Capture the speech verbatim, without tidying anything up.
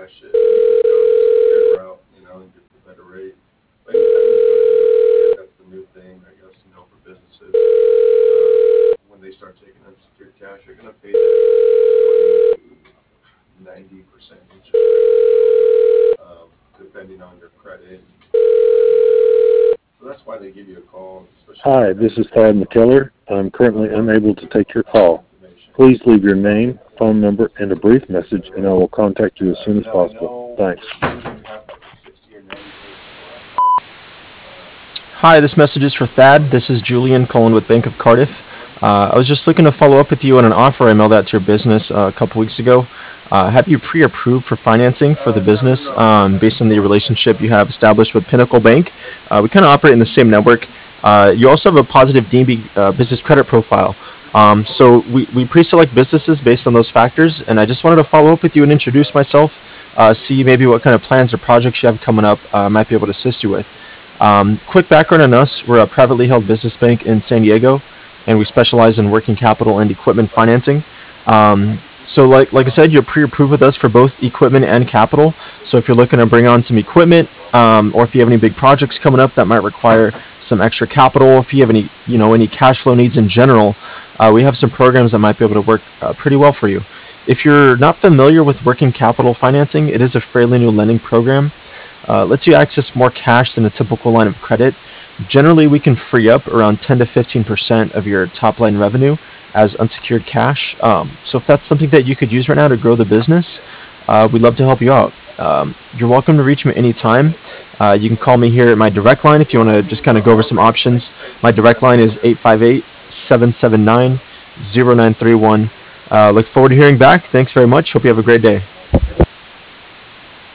cash it. You can go the secured route, you know, and get the better rate. But anytime you go to the unsecured, that's the new thing, I guess, you know, for businesses. Uh, when they start taking unsecured cash, you're going to pay that twenty to ninety percent interest rate, um, depending on your credit. So that's why they give you a call, especially Hi, this is Thad McKellar. I'm currently unable to take your call. Please leave your name, phone number, and a brief message, and I will contact you as soon as possible. Thanks. Hi, this message is for Thad. This is Julian calling with Bank of Cardiff. Uh, I was just looking to follow up with you on an offer I mailed out to your business uh, a couple weeks ago. Uh, have you pre-approved for financing for the business um, based on the relationship you have established with Pinnacle Bank? Uh, we kind of operate in the same network. Uh, you also have a positive D B uh, business credit profile. Um, so we, we pre-select businesses based on those factors, and I just wanted to follow up with you and introduce myself, uh, see maybe what kind of plans or projects you have coming up uh, I might be able to assist you with. Um, quick background on us, we're a privately held business bank in San Diego, and we specialize in working capital and equipment financing. Um, so like like I said, you're pre-approved with us for both equipment and capital. So if you're looking to bring on some equipment, um, or if you have any big projects coming up that might require some extra capital, if you have any you know any cash flow needs in general, uh, we have some programs that might be able to work uh, pretty well for you. If you're not familiar with working capital financing, it is a fairly new lending program. Uh, lets you access more cash than a typical line of credit. Generally, we can free up around ten to fifteen percent of your top line revenue as unsecured cash. Um, so if that's something that you could use right now to grow the business, uh, we'd love to help you out. Um, you're welcome to reach me anytime. Uh, you can call me here at my direct line if you want to just kind of go over some options. My direct line is eight five eight, seven seven nine, zero nine three one. Uh, look forward to hearing back. Thanks very much. Hope you have a great day.